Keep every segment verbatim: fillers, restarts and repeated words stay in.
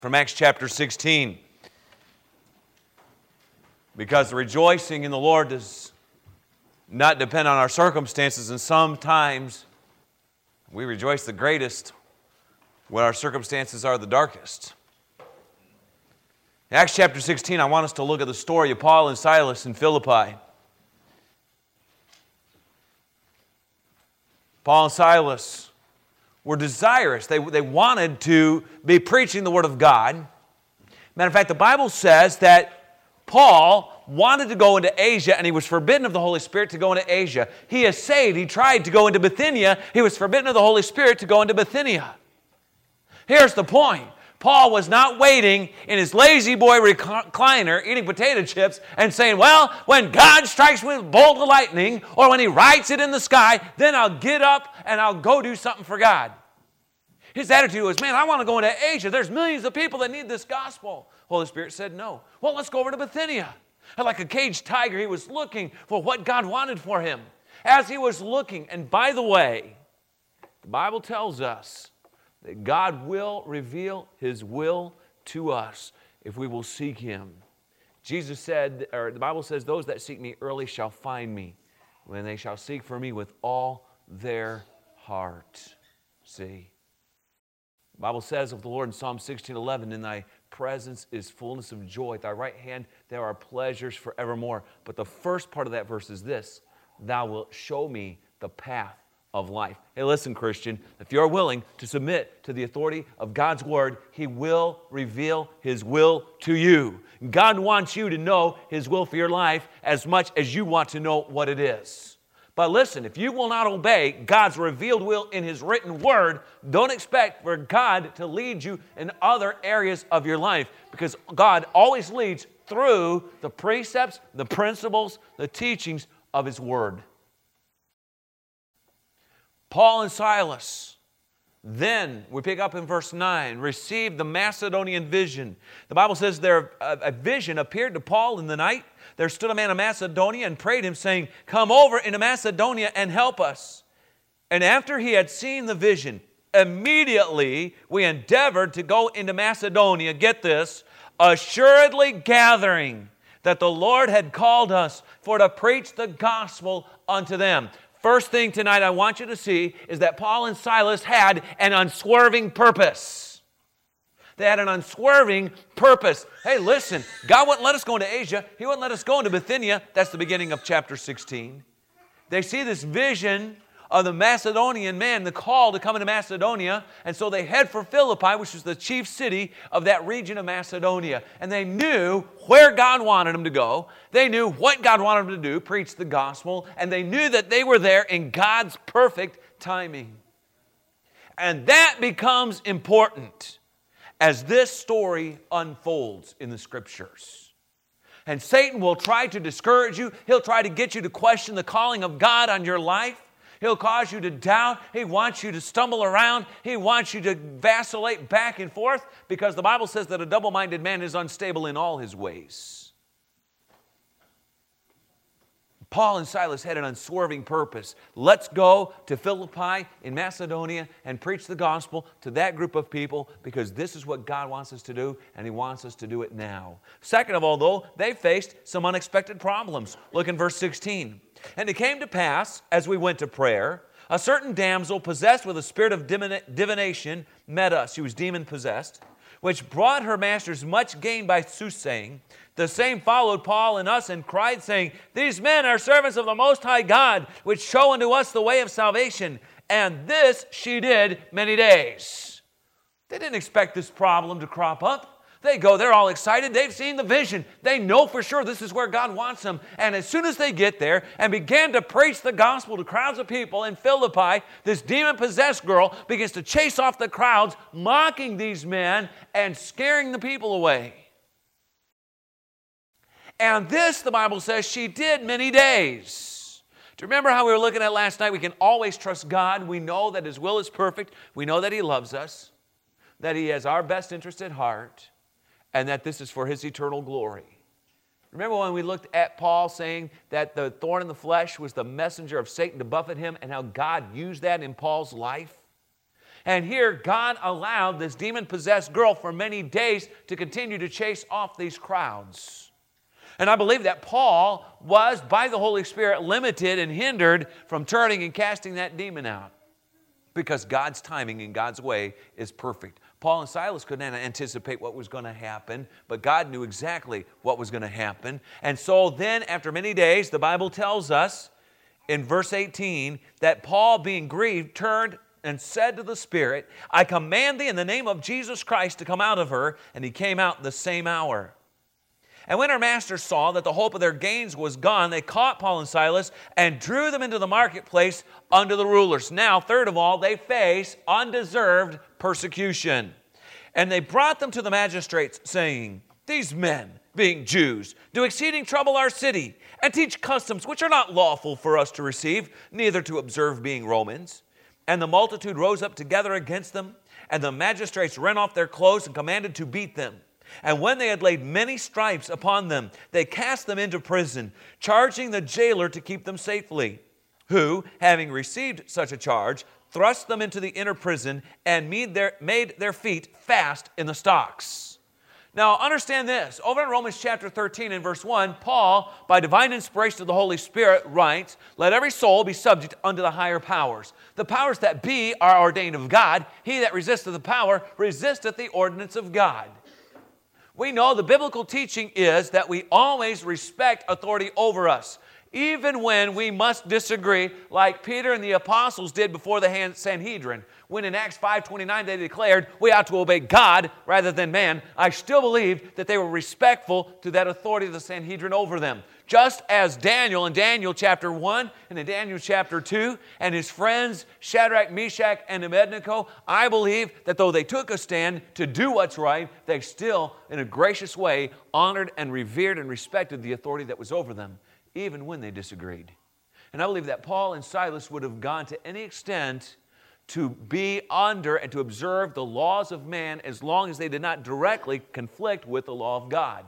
from Acts chapter sixteen. Because the rejoicing in the Lord does not depend on our circumstances, and sometimes we rejoice the greatest when our circumstances are the darkest. In Acts chapter sixteen, I want us to look at the story of Paul and Silas in Philippi. Paul and Silas were desirous. They, they wanted to be preaching the Word of God. Matter of fact, the Bible says that Paul wanted to go into Asia, and he was forbidden of the Holy Spirit to go into Asia. He essayed, he tried to go into Bithynia. He was forbidden of the Holy Spirit to go into Bithynia. Here's the point. Paul was not waiting in his lazy boy recliner eating potato chips and saying, well, when God strikes me with a bolt of lightning or when He writes it in the sky, then I'll get up and I'll go do something for God. His attitude was, man, I want to go into Asia. There's millions of people that need this gospel. Holy Spirit said no. Well, let's go over to Bithynia. And like a caged tiger, he was looking for what God wanted for him. As he was looking, and by the way, the Bible tells us that God will reveal His will to us if we will seek Him. Jesus said, or the Bible says, those that seek me early shall find me, when they shall seek for me with all their heart. See? The Bible says of the Lord in Psalm sixteen eleven, in Thy presence is fullness of joy. At Thy right hand there are pleasures forevermore. But the first part of that verse is this: Thou wilt show me the path of life. Hey, listen, Christian, if you're willing to submit to the authority of God's Word, He will reveal His will to you. God wants you to know His will for your life as much as you want to know what it is. But listen, if you will not obey God's revealed will in His written Word, don't expect for God to lead you in other areas of your life, because God always leads through the precepts, the principles, the teachings of His Word. Paul and Silas, then, we pick up in verse nine, received the Macedonian vision. The Bible says there a vision appeared to Paul in the night. There stood a man of Macedonia and prayed him, saying, come over into Macedonia and help us. And after he had seen the vision, immediately we endeavored to go into Macedonia, get this, assuredly gathering that the Lord had called us for to preach the gospel unto them. First thing tonight I want you to see is that Paul and Silas had an unswerving purpose. They had an unswerving purpose. Hey, listen, God wouldn't let us go into Asia. He wouldn't let us go into Bithynia. That's the beginning of chapter sixteen. They see this vision of the Macedonian man, the call to come into Macedonia, and so they head for Philippi, which was the chief city of that region of Macedonia. And they knew where God wanted them to go. They knew what God wanted them to do, preach the gospel, and they knew that they were there in God's perfect timing. And that becomes important as this story unfolds in the Scriptures. And Satan will try to discourage you. He'll try to get you to question the calling of God on your life. He'll cause you to doubt. He wants you to stumble around. He wants you to vacillate back and forth, because the Bible says that a double-minded man is unstable in all his ways. Paul and Silas had an unswerving purpose. Let's go to Philippi in Macedonia and preach the gospel to that group of people, because this is what God wants us to do, and He wants us to do it now. Second of all, though, they faced some unexpected problems. Look in verse sixteen. And it came to pass, as we went to prayer, a certain damsel possessed with a spirit of divination met us. She was demon-possessed, which brought her masters much gain by soothsaying. The same followed Paul and us and cried, saying, these men are servants of the Most High God, which show unto us the way of salvation. And this she did many days. They didn't expect this problem to crop up. They go, they're all excited. They've seen the vision. They know for sure this is where God wants them. And as soon as they get there and began to preach the gospel to crowds of people in Philippi, this demon-possessed girl begins to chase off the crowds, mocking these men and scaring the people away. And this, the Bible says, she did many days. Do you remember how we were looking at last night? We can always trust God. We know that His will is perfect. We know that He loves us, that He has our best interest at heart, and that this is for His eternal glory. Remember when we looked at Paul saying that the thorn in the flesh was the messenger of Satan to buffet him, and how God used that in Paul's life? And here, God allowed this demon-possessed girl for many days to continue to chase off these crowds. And I believe that Paul was, by the Holy Spirit, limited and hindered from turning and casting that demon out, because God's timing and God's way is perfect. Paul and Silas couldn't anticipate what was going to happen, but God knew exactly what was going to happen. And so then, after many days, the Bible tells us in verse eighteen that Paul, being grieved, turned and said to the Spirit, I command thee in the name of Jesus Christ to come out of her. And he came out the same hour. And when her masters saw that the hope of their gains was gone, they caught Paul and Silas and drew them into the marketplace under the rulers. Now, third of all, they face undeserved persecution. And they brought them to the magistrates, saying, These men, being Jews, do exceeding trouble our city, and teach customs which are not lawful for us to receive, neither to observe, being Romans. And the multitude rose up together against them, and the magistrates rent off their clothes and commanded to beat them. And when they had laid many stripes upon them, they cast them into prison, charging the jailer to keep them safely, who, having received such a charge, thrust them into the inner prison and made their, made their feet fast in the stocks. Now, understand this. Over in Romans chapter thirteen and verse one, Paul, by divine inspiration of the Holy Spirit, writes, Let every soul be subject unto the higher powers. The powers that be are ordained of God. He that resisteth the power resisteth the ordinance of God. We know the biblical teaching is that we always respect authority over us, even when we must disagree, like Peter and the apostles did before the Sanhedrin. When in Acts five twenty-nine they declared, we ought to obey God rather than man, I still believe that they were respectful to that authority of the Sanhedrin over them. Just as Daniel in Daniel chapter one and in Daniel chapter two and his friends Shadrach, Meshach, and Abednego, I believe that though they took a stand to do what's right, they still, in a gracious way, honored and revered and respected the authority that was over them, even when they disagreed. And I believe that Paul and Silas would have gone to any extent to be under and to observe the laws of man as long as they did not directly conflict with the law of God.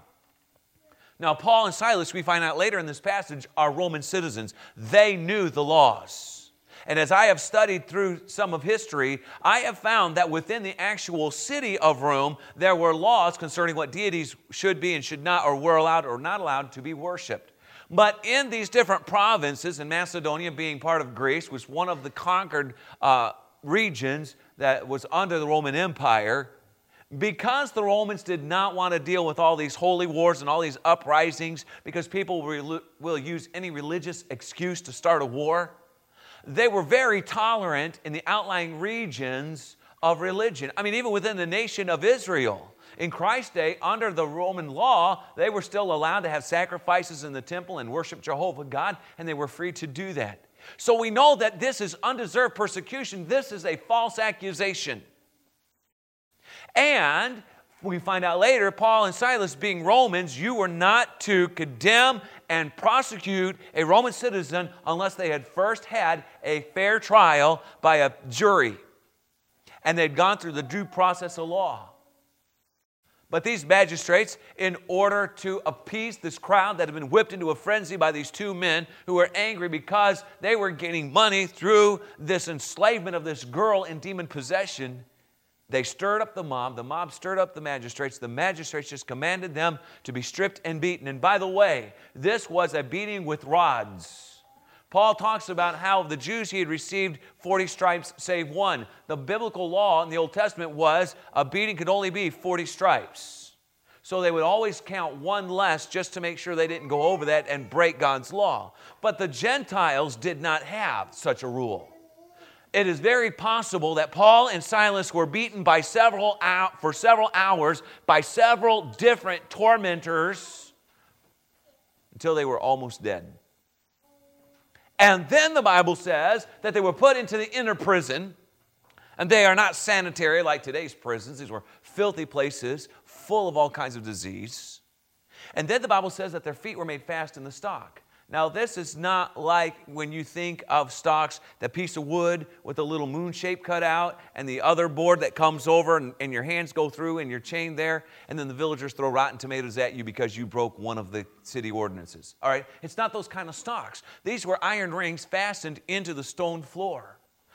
Now, Paul and Silas, we find out later in this passage, are Roman citizens. They knew the laws. And as I have studied through some of history, I have found that within the actual city of Rome, there were laws concerning what deities should be and should not, or were allowed or not allowed to be worshipped. But in these different provinces, and Macedonia being part of Greece, was one of the conquered uh, regions that was under the Roman Empire, because the Romans did not want to deal with all these holy wars and all these uprisings, because people will, will use any religious excuse to start a war, they were very tolerant in the outlying regions of religion. I mean, even within the nation of Israel. In Christ's day, under the Roman law, they were still allowed to have sacrifices in the temple and worship Jehovah God, and they were free to do that. So we know that this is undeserved persecution. This is a false accusation. And we find out later, Paul and Silas, being Romans, you were not to condemn and prosecute a Roman citizen unless they had first had a fair trial by a jury and they'd gone through the due process of law. But these magistrates, in order to appease this crowd that had been whipped into a frenzy by these two men who were angry because they were getting money through this enslavement of this girl in demon possession, they stirred up the mob. The mob stirred up the magistrates. The magistrates just commanded them to be stripped and beaten. And by the way, this was a beating with rods. Paul talks about how of the Jews he had received forty stripes save one. The biblical law in the Old Testament was a beating could only be forty stripes. So they would always count one less just to make sure they didn't go over that and break God's law. But the Gentiles did not have such a rule. It is very possible that Paul and Silas were beaten by several out for several hours by several different tormentors until they were almost dead. And then the Bible says that they were put into the inner prison, and they are not sanitary like today's prisons. These were filthy places full of all kinds of disease. And then the Bible says that their feet were made fast in the stock. Now, this is not like when you think of stocks, that piece of wood with a little moon shape cut out and the other board that comes over and, and your hands go through and you're chained there, and then the villagers throw rotten tomatoes at you because you broke one of the city ordinances. All right? It's not those kind of stocks. These were iron rings fastened into the stone floor.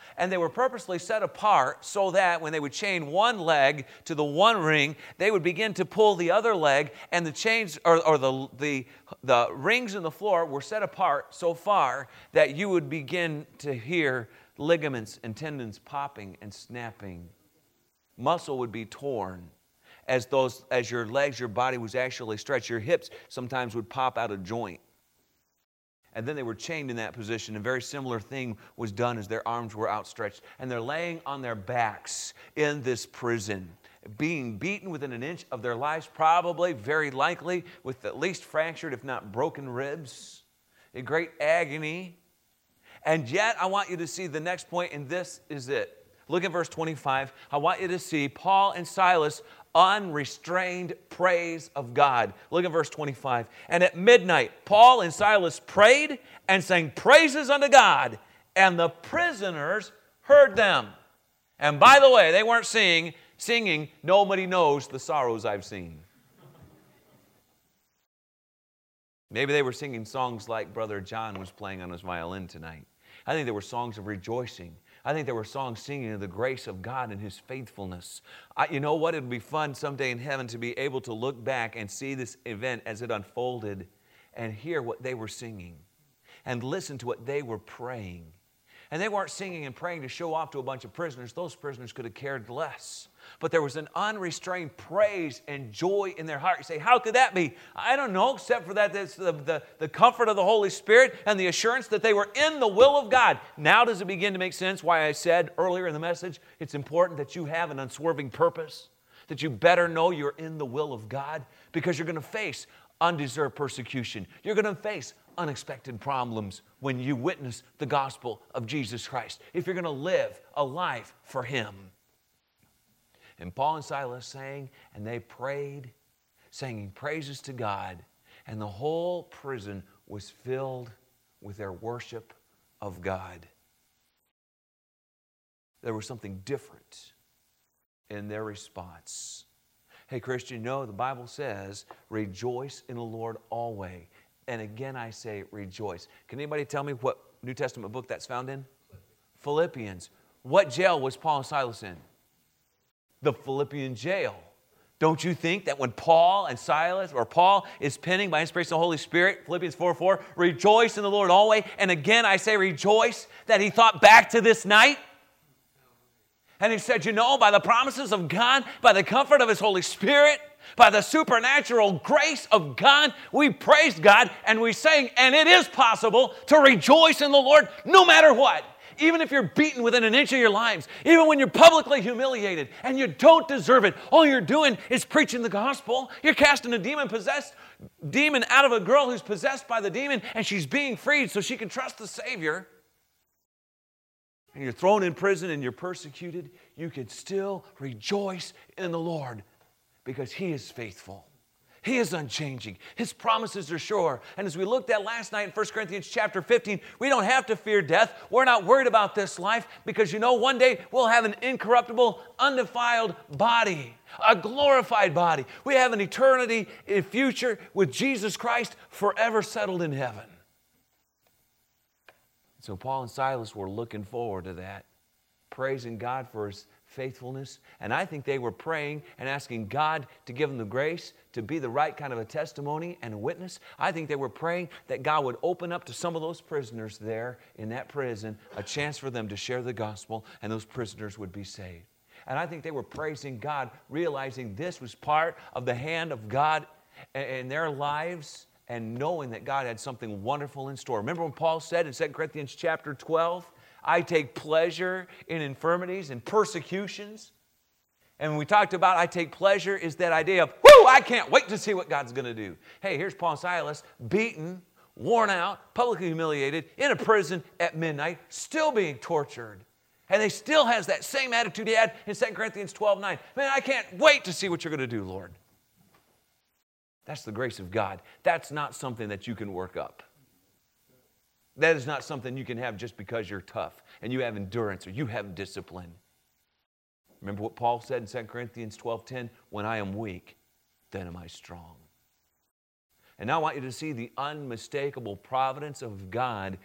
and they were purposely set apart so that when they would chain one leg to the one ring, they would begin to pull the other leg, and the chains or, or the, the, the rings in the floor were set apart so far that you would begin to hear ligaments and tendons popping and snapping. Muscle would be torn as those as your legs, your body was actually stretched. Your hips sometimes would pop out of joint. And then they were chained in that position. A very similar thing was done as their arms were outstretched. And they're laying on their backs in this prison, being beaten within an inch of their lives, probably, very likely, with at least fractured, if not broken ribs, in great agony. And yet, I want you to see the next point, and this is it. Look at verse twenty-five. I want you to see Paul and Silas unrestrained praise of God. Look at verse twenty-five. And at midnight, Paul and Silas prayed and sang praises unto God, and the prisoners heard them. And by the way, they weren't singing, singing, nobody knows the sorrows I've seen. Maybe they were singing songs like Brother John was playing on his violin tonight. I think there were songs of rejoicing. I think there were songs singing of the grace of God and His faithfulness. I, you know what? It would be fun someday in heaven to be able to look back and see this event as it unfolded and hear what they were singing and listen to what they were praying. And they weren't singing and praying to show off to a bunch of prisoners. Those prisoners could have cared less. But there was an unrestrained praise and joy in their heart. You say, how could that be? I don't know, except for that it's the, the, the comfort of the Holy Spirit and the assurance that they were in the will of God. Now does it begin to make sense why I said earlier in the message, it's important that you have an unswerving purpose, that you better know you're in the will of God, because you're going to face undeserved persecution. You're going to face unexpected problems when you witness the gospel of Jesus Christ, if you're going to live a life for Him. And Paul and Silas sang, and they prayed, singing praises to God, and the whole prison was filled with their worship of God. There was something different in their response. Hey, Christian, no, the Bible says, rejoice in the Lord always. And again, I say rejoice. Can anybody tell me what New Testament book that's found in? Philippians. What jail was Paul and Silas in? The Philippian jail. Don't you think that when Paul and Silas, or Paul is penning by inspiration of the Holy Spirit, Philippians four four, rejoice in the Lord always. And again, I say rejoice, that he thought back to this night. And he said, you know, by the promises of God, by the comfort of His Holy Spirit, by the supernatural grace of God, we praise God and we sing, and it is possible to rejoice in the Lord no matter what. Even if you're beaten within an inch of your lives, even when you're publicly humiliated and you don't deserve it, all you're doing is preaching the gospel. You're casting a demon-possessed demon out of a girl who's possessed by the demon, and she's being freed so she can trust the Savior. And you're thrown in prison and you're persecuted, you can still rejoice in the Lord because He is faithful. He is unchanging. His promises are sure. And as we looked at last night in First Corinthians chapter fifteen, we don't have to fear death. We're not worried about this life because, you know, one day we'll have an incorruptible, undefiled body, a glorified body. We have an eternity in future with Jesus Christ forever settled in heaven. So Paul and Silas were looking forward to that, praising God for His faithfulness. And I think they were praying and asking God to give them the grace to be the right kind of a testimony and a witness. I think they were praying that God would open up to some of those prisoners there in that prison a chance for them to share the gospel, and those prisoners would be saved. And I think they were praising God, realizing this was part of the hand of God in their lives, and knowing that God had something wonderful in store. Remember when Paul said in Second Corinthians chapter twelve, I take pleasure in infirmities and persecutions. And when we talked about I take pleasure is that idea of, whoo, I can't wait to see what God's going to do. Hey, here's Paul and Silas, beaten, worn out, publicly humiliated, in a prison at midnight, still being tortured. And they still has that same attitude he had in Second Corinthians twelve nine. Man, I can't wait to see what you're going to do, Lord. That's the grace of God. That's not something that you can work up. That is not something you can have just because you're tough and you have endurance or you have discipline. Remember what Paul said in Second Corinthians twelve ten, when I am weak, then am I strong. And now I want you to see the unmistakable providence of God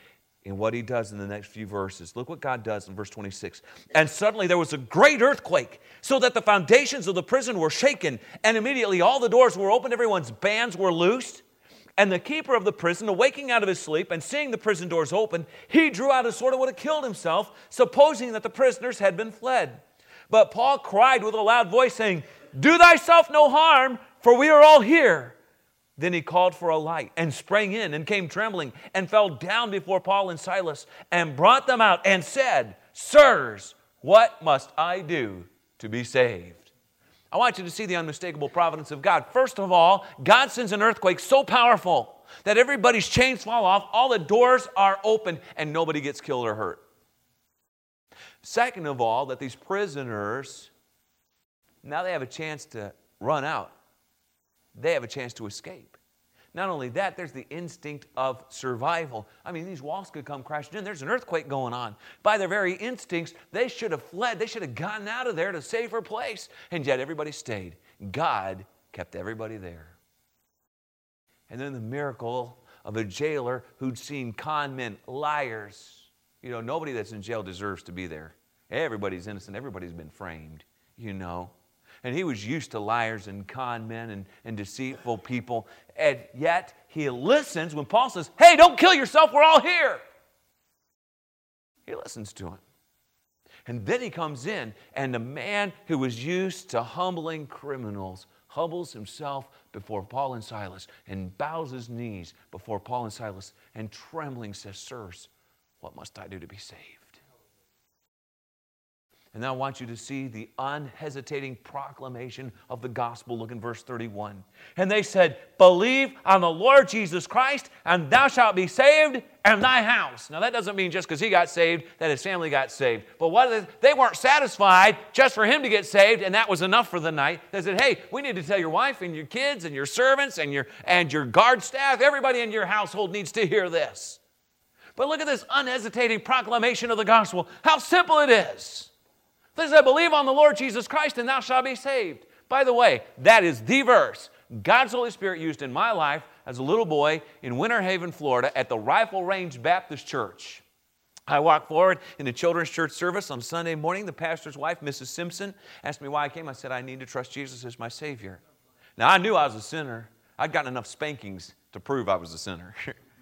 in what he does in the next few verses. Look what God does in verse twenty-six. And suddenly there was a great earthquake, so that the foundations of the prison were shaken, and immediately all the doors were opened, everyone's bands were loosed. And the keeper of the prison, awaking out of his sleep and seeing the prison doors open, he drew out a sword and would have killed himself, supposing that the prisoners had been fled. But Paul cried with a loud voice, saying, "Do thyself no harm, for we are all here." Then he called for a light and sprang in and came trembling and fell down before Paul and Silas and brought them out and said, "Sirs, what must I do to be saved?" I want you to see the unmistakable providence of God. First of all, God sends an earthquake so powerful that everybody's chains fall off, all the doors are open, and nobody gets killed or hurt. Second of all, that these prisoners, now they have a chance to run out. They have a chance to escape. Not only that, there's the instinct of survival. I mean, these walls could come crashing in. There's an earthquake going on. By their very instincts, they should have fled. They should have gotten out of there to a safer place. And yet everybody stayed. God kept everybody there. And then the miracle of a jailer who'd seen con men, liars. You know, nobody that's in jail deserves to be there. Everybody's innocent. Everybody's been framed, you know. And he was used to liars and con men and, and deceitful people. And yet he listens when Paul says, "Hey, don't kill yourself, we're all here." He listens to him. And then he comes in, and the man who was used to humbling criminals humbles himself before Paul and Silas and bows his knees before Paul and Silas and trembling says, "Sirs, what must I do to be saved?" And now I want you to see the unhesitating proclamation of the gospel. Look in verse thirty-one. And they said, "Believe on the Lord Jesus Christ, and thou shalt be saved, and thy house." Now that doesn't mean just because he got saved that his family got saved. But what they, they weren't satisfied just for him to get saved, and that was enough for the night. They said, "Hey, we need to tell your wife and your kids and your servants and your, and your guard staff, everybody in your household needs to hear this." But look at this unhesitating proclamation of the gospel. How simple it is. They said, "Believe on the Lord Jesus Christ and thou shalt be saved." By the way, that is the verse God's Holy Spirit used in my life as a little boy in Winter Haven, Florida at the Rifle Range Baptist Church. I walked forward in the children's church service on Sunday morning. The pastor's wife, Missus Simpson, asked me why I came. I said, "I need to trust Jesus as my Savior." Now, I knew I was a sinner. I'd gotten enough spankings to prove I was a sinner.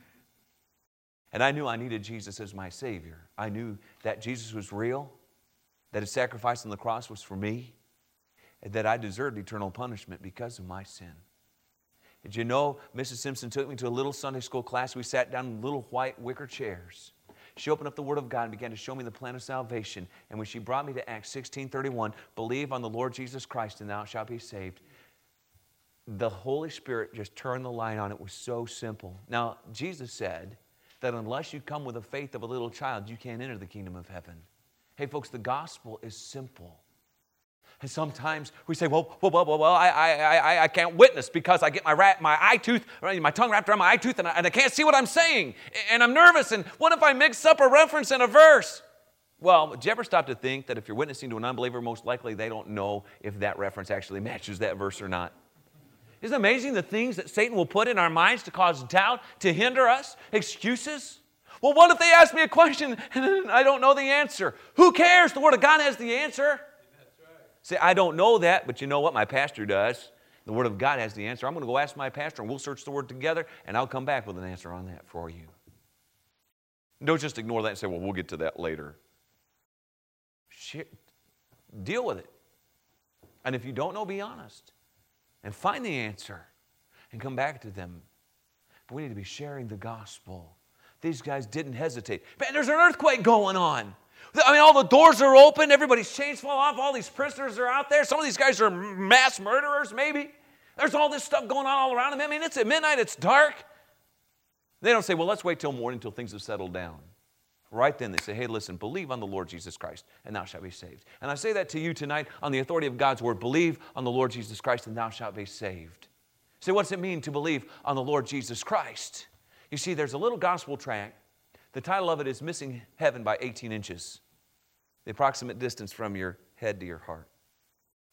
And I knew I needed Jesus as my Savior. I knew that Jesus was real, that his sacrifice on the cross was for me, and that I deserved eternal punishment because of my sin. Did you know Missus Simpson took me to a little Sunday school class? We sat down in little white wicker chairs. She opened up the Word of God and began to show me the plan of salvation. And when she brought me to Acts sixteen thirty-one, "Believe on the Lord Jesus Christ and thou shalt be saved," the Holy Spirit just turned the light on. It was so simple. Now, Jesus said that unless you come with the faith of a little child, you can't enter the kingdom of heaven. Hey, folks, the gospel is simple. And sometimes we say, well, well, well, well, well I, I, I, I can't witness because I get my, rat, my eye tooth, my tongue wrapped around my eye tooth, and I, and I can't see what I'm saying. And I'm nervous. And what if I mix up a reference and a verse? Well, did you ever stop to think that if you're witnessing to an unbeliever, most likely they don't know if that reference actually matches that verse or not? Isn't it amazing the things that Satan will put in our minds to cause doubt, to hinder us, excuses? Well, what if they ask me a question and I don't know the answer? Who cares? The Word of God has the answer. That's right. Say, I don't know that, but you know what? My pastor does. The Word of God has the answer. I'm going to go ask my pastor, and we'll search the Word together, and I'll come back with an answer on that for you. Don't just ignore that and say, well, we'll get to that later. Share, deal with it. And if you don't know, be honest. And find the answer and come back to them. But we need to be sharing the gospel. These guys didn't hesitate. Man, there's an earthquake going on. I mean, all the doors are open. Everybody's chains fall off. All these prisoners are out there. Some of these guys are mass murderers, maybe. There's all this stuff going on all around them. I mean, it's at midnight. It's dark. They don't say, well, let's wait till morning until things have settled down. Right then, they say, hey, listen, believe on the Lord Jesus Christ, and thou shalt be saved. And I say that to you tonight on the authority of God's word. Believe on the Lord Jesus Christ, and thou shalt be saved. So what does it mean to believe on the Lord Jesus Christ? You see, there's a little gospel tract. The title of it is Missing Heaven by eighteen inches. The approximate distance from your head to your heart.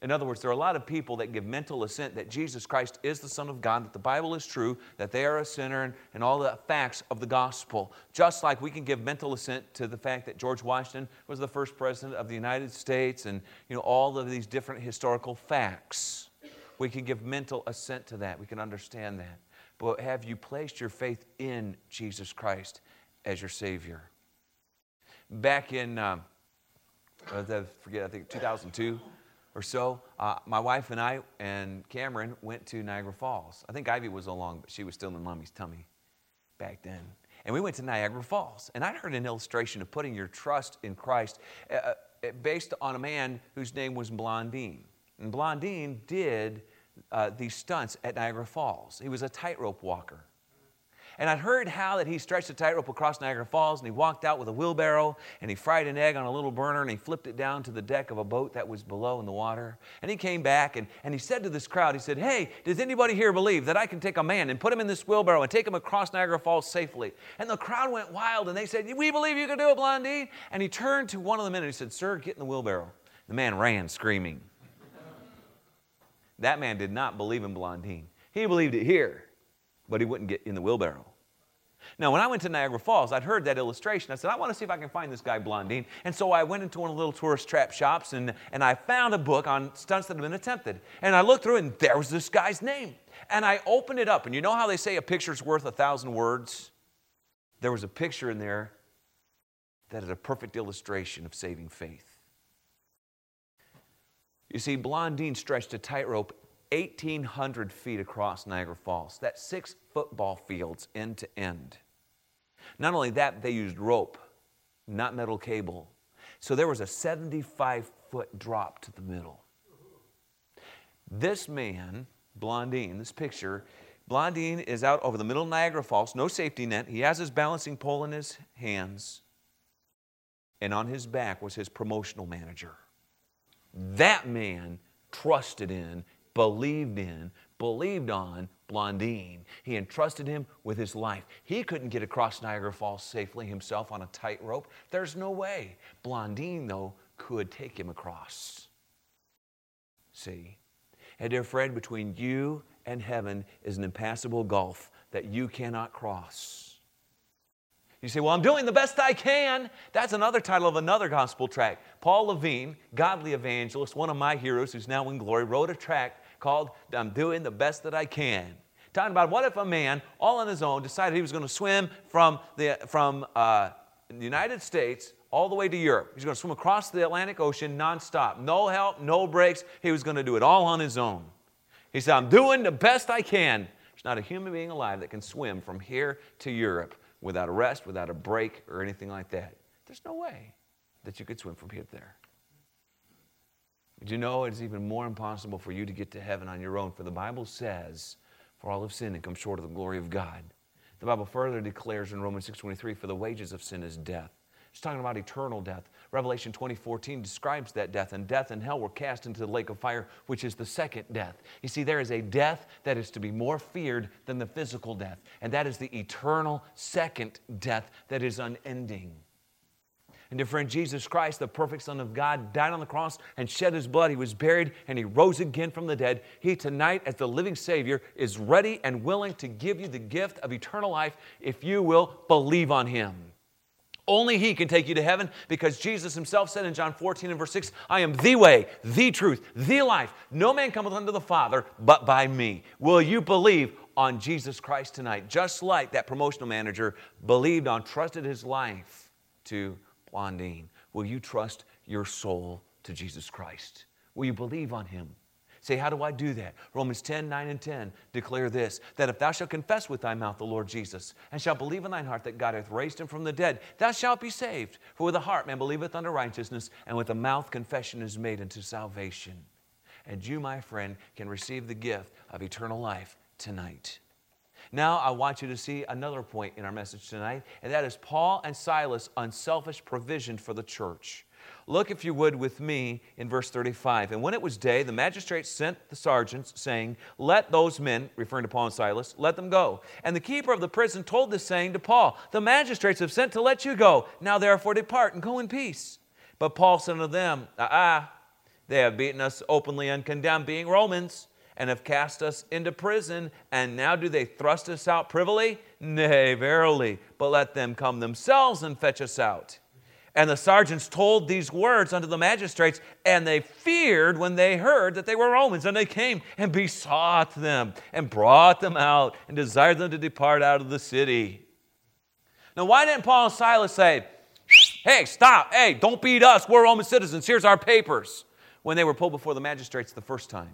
In other words, there are a lot of people that give mental assent that Jesus Christ is the Son of God, that the Bible is true, that they are a sinner, and, and all the facts of the gospel. Just like we can give mental assent to the fact that George Washington was the first president of the United States, and you know all of these different historical facts. We can give mental assent to that. We can understand that. But have you placed your faith in Jesus Christ as your Savior? Back in, um, I forget, I think two thousand two, or so, uh, my wife and I and Cameron went to Niagara Falls. I think Ivy was along, but she was still in Mommy's tummy back then. And we went to Niagara Falls. And I heard an illustration of putting your trust in Christ uh, based on a man whose name was Blondine. And Blondine did uh, these stunts at Niagara Falls. He was a tightrope walker. And I'd heard how that he stretched a tightrope across Niagara Falls, and he walked out with a wheelbarrow, and he fried an egg on a little burner, and he flipped it down to the deck of a boat that was below in the water. And he came back, and, and he said to this crowd, he said, "Hey, does anybody here believe that I can take a man and put him in this wheelbarrow and take him across Niagara Falls safely?" And the crowd went wild, and they said, "We believe you can do it, Blondine." And he turned to one of the men, and he said, "Sir, get in the wheelbarrow." The man ran screaming. That man did not believe in Blondine. He believed it here, but he wouldn't get in the wheelbarrow. Now, when I went to Niagara Falls, I'd heard that illustration. I said, I want to see if I can find this guy Blondine. And so I went into one of the little tourist trap shops, and, and I found a book on stunts that had been attempted. And I looked through it, and there was this guy's name. And I opened it up, and you know how they say a picture's worth a thousand words? There was a picture in there that is a perfect illustration of saving faith. You see, Blondine stretched a tightrope eighteen hundred feet across Niagara Falls. That's six football fields end to end. Not only that, they used rope, not metal cable. So there was a seventy-five foot drop to the middle. This man, Blondine, this picture, Blondine is out over the middle of Niagara Falls, no safety net. He has his balancing pole in his hands, and on his back was his promotional manager. That man trusted in, believed in, believed on Blondine. He entrusted him with his life. He couldn't get across Niagara Falls safely himself on a tightrope. There's no way. Blondine, though, could take him across. See? And dear friend, between you and heaven is an impassable gulf that you cannot cross. You say, well, I'm doing the best I can. That's another title of another gospel tract. Paul Levine, godly evangelist, one of my heroes who's now in glory, wrote a tract called I'm Doing the Best That I Can. Talking about what if a man, all on his own, decided he was going to swim from the, from, uh, the United States all the way to Europe. He's going to swim across the Atlantic Ocean nonstop. No help, no breaks. He was going to do it all on his own. He said, I'm doing the best I can. There's not a human being alive that can swim from here to Europe without a rest, without a break, or anything like that. There's no way that you could swim from here to there. Did you know it's even more impossible for you to get to heaven on your own? For the Bible says, for all have sinned and come short of the glory of God. The Bible further declares in Romans six twenty-three, for the wages of sin is death. It's talking about eternal death. Revelation twenty fourteen describes that death, and death and hell were cast into the lake of fire, which is the second death. You see, there is a death that is to be more feared than the physical death, and that is the eternal second death that is unending. And dear friend, Jesus Christ, the perfect Son of God, died on the cross and shed His blood. He was buried and He rose again from the dead. He tonight, as the living Savior, is ready and willing to give you the gift of eternal life if you will believe on Him. Only He can take you to heaven, because Jesus Himself said in John fourteen and verse six, I am the way, the truth, the life. No man cometh unto the Father but by me. Will you believe on Jesus Christ tonight? Just like that promotional manager believed on, trusted his life to Blondine. Will you trust your soul to Jesus Christ? Will you believe on Him? Say, how do I do that? Romans ten, nine and ten declare this, that if thou shalt confess with thy mouth the Lord Jesus, and shalt believe in thine heart that God hath raised Him from the dead, thou shalt be saved. For with the heart man believeth unto righteousness, and with the mouth confession is made unto salvation. And you, my friend, can receive the gift of eternal life tonight. Now, I want you to see another point in our message tonight, and that is Paul and Silas' unselfish provision for the church. Look, if you would, with me in verse thirty-five. And when it was day, the magistrates sent the sergeants, saying, let those men, referring to Paul and Silas, let them go. And the keeper of the prison told this saying to Paul, the magistrates have sent to let you go. Now therefore depart and go in peace. But Paul said unto them, ah, They have beaten us openly and condemned, being Romans, and have cast us into prison. And now do they thrust us out privily? Nay, verily. But let them come themselves and fetch us out. And the sergeants told these words unto the magistrates, and they feared when they heard that they were Romans. And they came and besought them, and brought them out, and desired them to depart out of the city. Now, why didn't Paul and Silas say, hey, stop, hey, don't beat us, we're Roman citizens, here's our papers, when they were pulled before the magistrates the first time?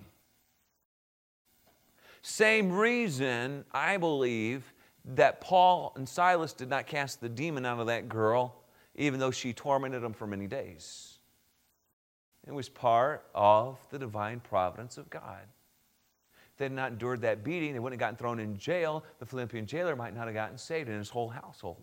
Same reason, I believe, that Paul and Silas did not cast the demon out of that girl, even though she tormented them for many days. It was part of the divine providence of God. If they had not endured that beating, they wouldn't have gotten thrown in jail. The Philippian jailer might not have gotten saved, and his whole household.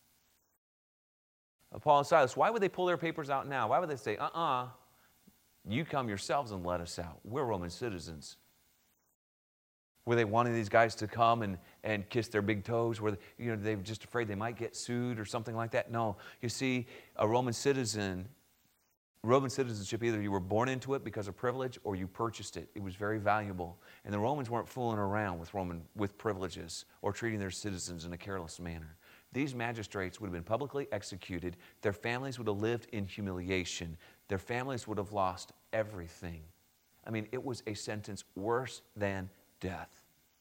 Uh, Paul and Silas, why would they pull their papers out now? Why would they say, uh-uh, you come yourselves and let us out. We're Roman citizens. Were they wanting these guys to come and, and kiss their big toes? Were they, you know, they were just afraid they might get sued or something like that? No. You see, a Roman citizen, Roman citizenship, either you were born into it because of privilege or you purchased it. It was very valuable. And the Romans weren't fooling around with Roman with privileges or treating their citizens in a careless manner. These magistrates would have been publicly executed. Their families would have lived in humiliation. Their families would have lost everything. I mean, it was a sentence worse than death.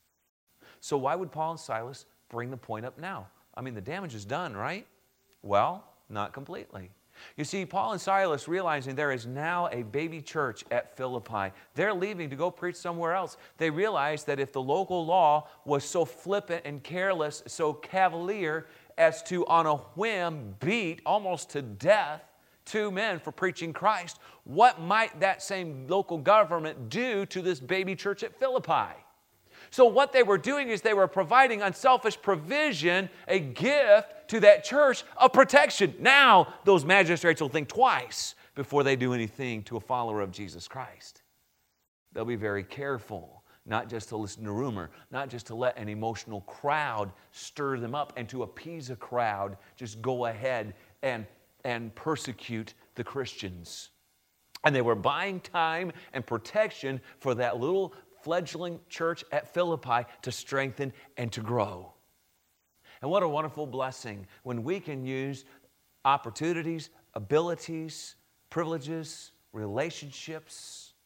So why would Paul and Silas bring the point up now? I mean, the damage is done, right? Well, not completely. You see, Paul and Silas, realizing there is now a baby church at Philippi, they're leaving to go preach somewhere else. They realized that if the local law was so flippant and careless, so cavalier, as to on a whim beat almost to death two men for preaching Christ, what might that same local government do to this baby church at Philippi? So what they were doing is they were providing unselfish provision, a gift to that church of protection. Now those magistrates will think twice before they do anything to a follower of Jesus Christ. They'll be very careful, not just to listen to rumor, not just to let an emotional crowd stir them up and to appease a crowd, just go ahead and, and persecute the Christians. And they were buying time and protection for that little fledgling church at Philippi to strengthen and to grow. And what a wonderful blessing when we can use opportunities, abilities, privileges, relationships,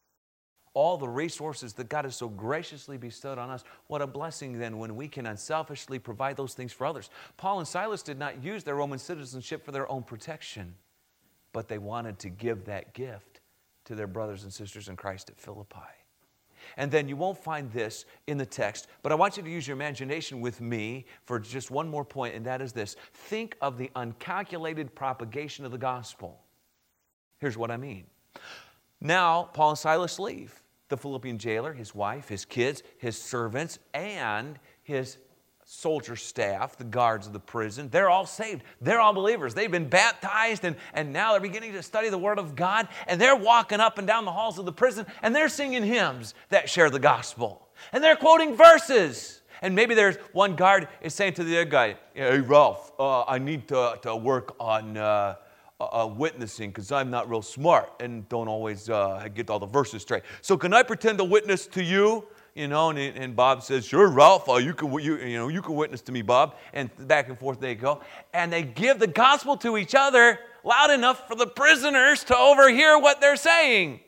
all the resources that God has so graciously bestowed on us. What a blessing then when we can unselfishly provide those things for others. Paul and Silas did not use their Roman citizenship for their own protection, but they wanted to give that gift to their brothers and sisters in Christ at Philippi. And then you won't find this in the text, but I want you to use your imagination with me for just one more point, and that is this. Think of the uncalculated propagation of the gospel. Here's what I mean. Now, Paul and Silas leave. The Philippian jailer, his wife, his kids, his servants, and his soldier staff, the guards of the prison, they're all saved. They're all believers. They've been baptized, and, and now they're beginning to study the Word of God, and they're walking up and down the halls of the prison, and they're singing hymns that share the gospel. And they're quoting verses. And maybe there's one guard is saying to the other guy, hey, Ralph, uh, I need to, to work on uh, uh, witnessing because I'm not real smart and don't always uh, get all the verses straight. So can I pretend to witness to you? You know, and, and Bob says, sure, Ralph, uh, you, can, you, you, know, you can witness to me, Bob. And back and forth they go. And they give the gospel to each other loud enough for the prisoners to overhear what they're saying.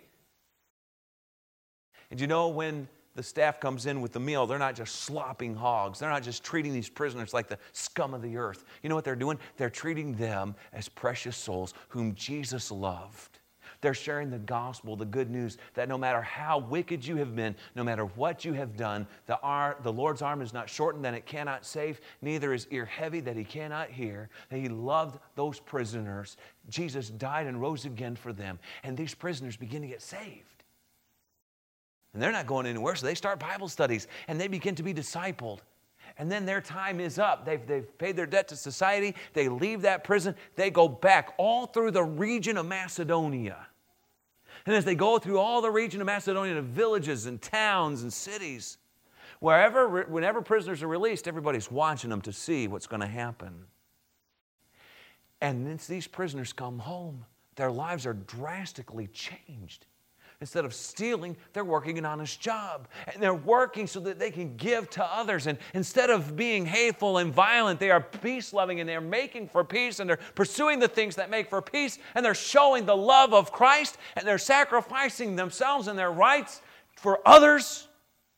And you know, when the staff comes in with the meal, they're not just slopping hogs. They're not just treating these prisoners like the scum of the earth. You know what they're doing? They're treating them as precious souls whom Jesus loved. They're sharing the gospel, the good news, that no matter how wicked you have been, no matter what you have done, the, ar- the Lord's arm is not shortened that it cannot save, neither is ear heavy that he cannot hear, that he loved those prisoners. Jesus died and rose again for them, and these prisoners begin to get saved. And they're not going anywhere, so they start Bible studies, and they begin to be discipled. And then their time is up. They've, they've paid their debt to society. They leave that prison. They go back all through the region of Macedonia. And as they go through all the region of Macedonia, the villages and towns and cities, wherever, whenever prisoners are released, everybody's watching them to see what's going to happen. And once these prisoners come home, their lives are drastically changed. Instead of stealing, they're working an honest job. And they're working so that they can give to others. And instead of being hateful and violent, they are peace-loving, and they're making for peace, and they're pursuing the things that make for peace, and they're showing the love of Christ, and they're sacrificing themselves and their rights for others.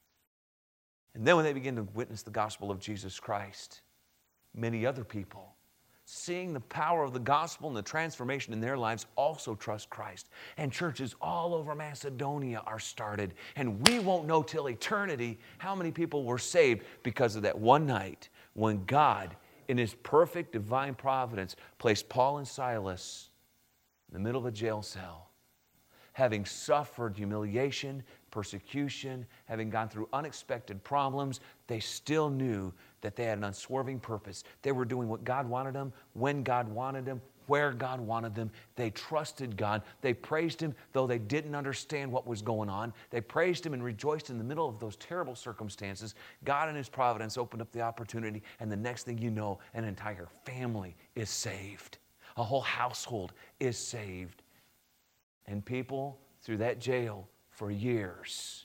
And then when they begin to witness the gospel of Jesus Christ, many other people, seeing the power of the gospel and the transformation in their lives, also trust Christ. And churches all over Macedonia are started. And we won't know till eternity how many people were saved because of that one night when God, in His perfect divine providence, placed Paul and Silas in the middle of a jail cell, having suffered humiliation, persecution, having gone through unexpected problems. They still knew that they had an unswerving purpose. They were doing what God wanted them, when God wanted them, where God wanted them. They trusted God. They praised Him, though they didn't understand what was going on. They praised Him and rejoiced in the middle of those terrible circumstances. God in His providence opened up the opportunity, and the next thing you know, an entire family is saved. A whole household is saved. And people through that jail for years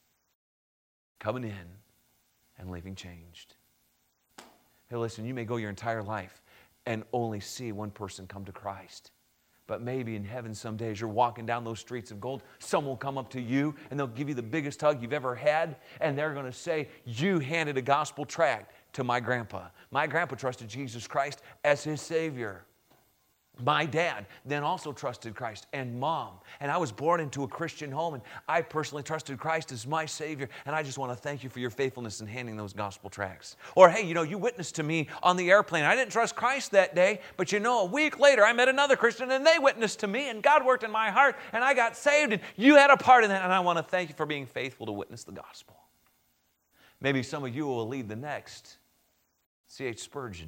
coming in and leaving changed. Hey, listen, you may go your entire life and only see one person come to Christ. But maybe in heaven someday, as you're walking down those streets of gold, someone will come up to you and they'll give you the biggest hug you've ever had, and they're going to say, you handed a gospel tract to my grandpa. My grandpa trusted Jesus Christ as his Savior. My dad then also trusted Christ, and mom. And I was born into a Christian home, and I personally trusted Christ as my Savior, and I just want to thank you for your faithfulness in handing those gospel tracts. Or, hey, you know, you witnessed to me on the airplane. I didn't trust Christ that day, but you know, a week later I met another Christian, and they witnessed to me, and God worked in my heart, and I got saved, and you had a part in that, and I want to thank you for being faithful to witness the gospel. Maybe some of you will lead the next C H Spurgeon,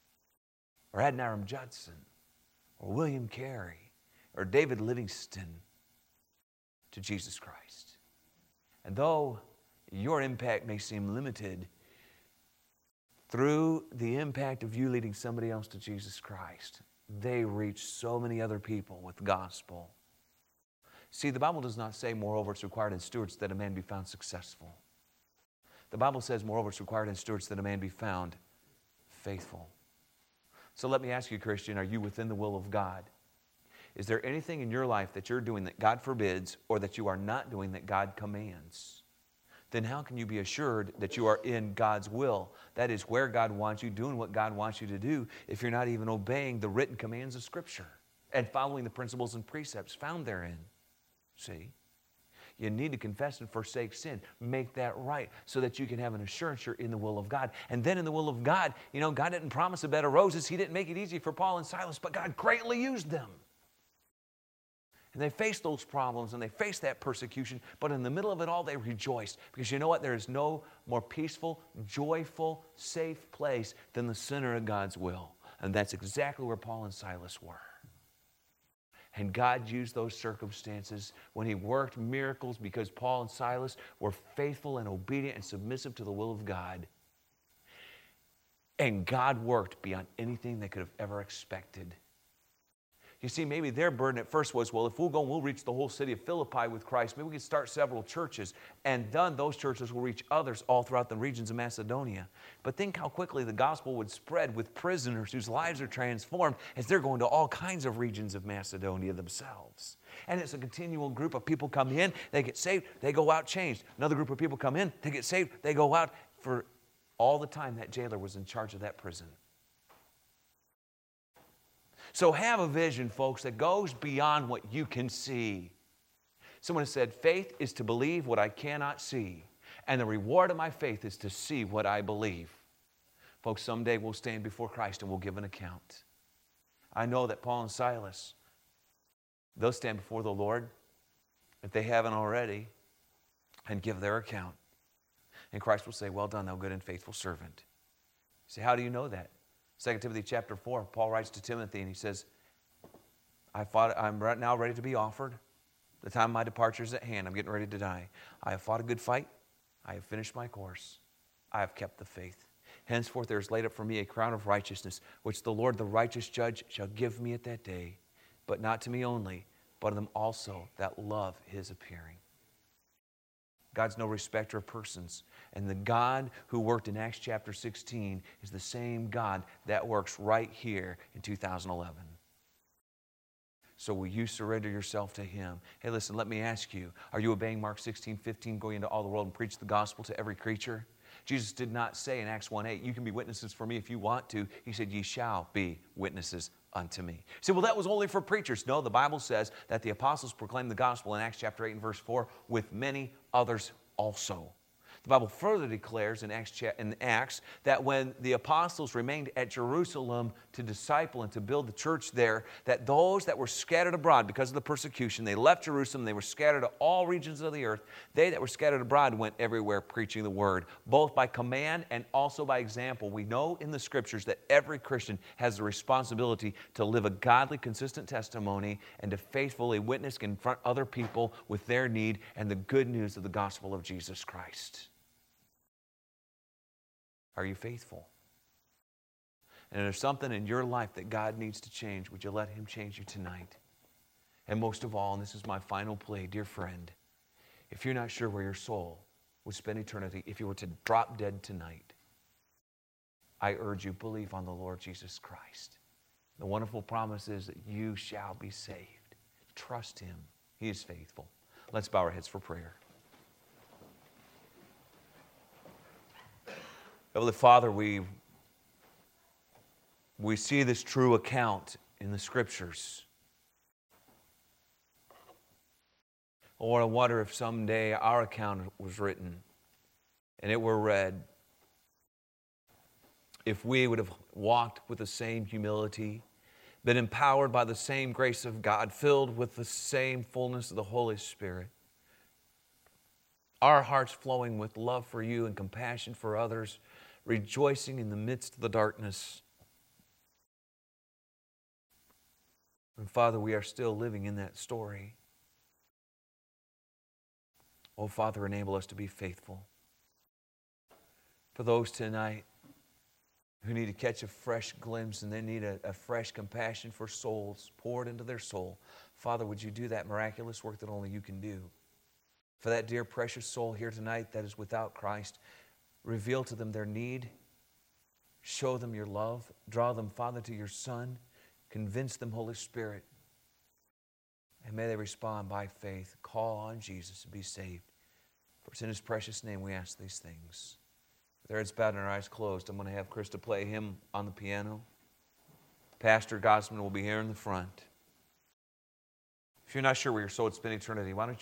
or Adoniram Judson, or William Carey, or David Livingston to Jesus Christ. And though your impact may seem limited, through the impact of you leading somebody else to Jesus Christ, they reach so many other people with the gospel. See, the Bible does not say, moreover, it's required in stewards that a man be found successful. The Bible says, moreover, it's required in stewards that a man be found faithful. So let me ask you, Christian, are you within the will of God? Is there anything in your life that you're doing that God forbids, or that you are not doing that God commands? Then how can you be assured that you are in God's will? That is, where God wants you, doing what God wants you to do, if you're not even obeying the written commands of Scripture and following the principles and precepts found therein. See? You need to confess and forsake sin. Make that right so that you can have an assurance you're in the will of God. And then in the will of God, you know, God didn't promise a bed of roses. He didn't make it easy for Paul and Silas, but God greatly used them. And they faced those problems and they faced that persecution, but in the middle of it all, they rejoiced. Because you know what? There is no more peaceful, joyful, safe place than the center of God's will. And that's exactly where Paul and Silas were. And God used those circumstances when He worked miracles because Paul and Silas were faithful and obedient and submissive to the will of God. And God worked beyond anything they could have ever expected. You see, maybe their burden at first was, well, if we'll go and we'll reach the whole city of Philippi with Christ, maybe we can start several churches, and then those churches will reach others all throughout the regions of Macedonia. But think how quickly the gospel would spread with prisoners whose lives are transformed as they're going to all kinds of regions of Macedonia themselves. And it's a continual group of people come in, they get saved, they go out changed. Another group of people come in, they get saved, they go out. For all the time that jailer was in charge of that prison. So have a vision, folks, that goes beyond what you can see. Someone has said, faith is to believe what I cannot see, and the reward of my faith is to see what I believe. Folks, someday we'll stand before Christ and we'll give an account. I know that Paul and Silas, they'll stand before the Lord, if they haven't already, and give their account. And Christ will say, well done, thou good and faithful servant. You say, how do you know that? Second Timothy chapter four, Paul writes to Timothy and he says, I fought, I'm right now ready to be offered. The time of my departure is at hand. I'm getting ready to die. I have fought a good fight. I have finished my course. I have kept the faith. Henceforth there is laid up for me a crown of righteousness, which the Lord, the righteous judge, shall give me at that day. But not to me only, but in them also that love His appearing. God's no respecter of persons. And the God who worked in Acts chapter sixteen is the same God that works right here in two thousand eleven. So will you surrender yourself to Him? Hey, listen, let me ask you, are you obeying Mark sixteen fifteen, going into all the world and preach the gospel to every creature? Jesus did not say in Acts one eight, you can be witnesses for me if you want to. He said, ye shall be witnesses unto me. You say, well, that was only for preachers. No, the Bible says that the apostles proclaimed the gospel in Acts chapter eight and verse four with many others also. The Bible further declares in Acts, in Acts that when the apostles remained at Jerusalem to disciple and to build the church there, that those that were scattered abroad because of the persecution, they left Jerusalem, they were scattered to all regions of the earth. They that were scattered abroad went everywhere preaching the word, both by command and also by example. We know in the Scriptures that every Christian has the responsibility to live a godly, consistent testimony and to faithfully witness and confront other people with their need and the good news of the gospel of Jesus Christ. Are you faithful? And if there's something in your life that God needs to change, would you let Him change you tonight? And most of all, and this is my final plea, dear friend, if you're not sure where your soul would spend eternity, if you were to drop dead tonight, I urge you, believe on the Lord Jesus Christ. The wonderful promise is that you shall be saved. Trust Him. He is faithful. Let's bow our heads for prayer. Heavenly Father, we, we see this true account in the Scriptures. Lord, I wonder if someday our account was written and it were read, if we would have walked with the same humility, been empowered by the same grace of God, filled with the same fullness of the Holy Spirit, our hearts flowing with love for you and compassion for others, rejoicing in the midst of the darkness. And Father, we are still living in that story. Oh, Father, enable us to be faithful. For those tonight who need to catch a fresh glimpse and they need a, a fresh compassion for souls poured into their soul, Father, would you do that miraculous work that only you can do? For that dear precious soul here tonight that is without Christ, reveal to them their need. Show them your love. Draw them, Father, to your Son. Convince them, Holy Spirit. And may they respond by faith. Call on Jesus and be saved. For it's in His precious name we ask these things. With our heads bowed and our eyes closed, I'm going to have Krista play a hymn on the piano. Pastor Gosman will be here in the front. If you're not sure where your soul would spend eternity, why don't you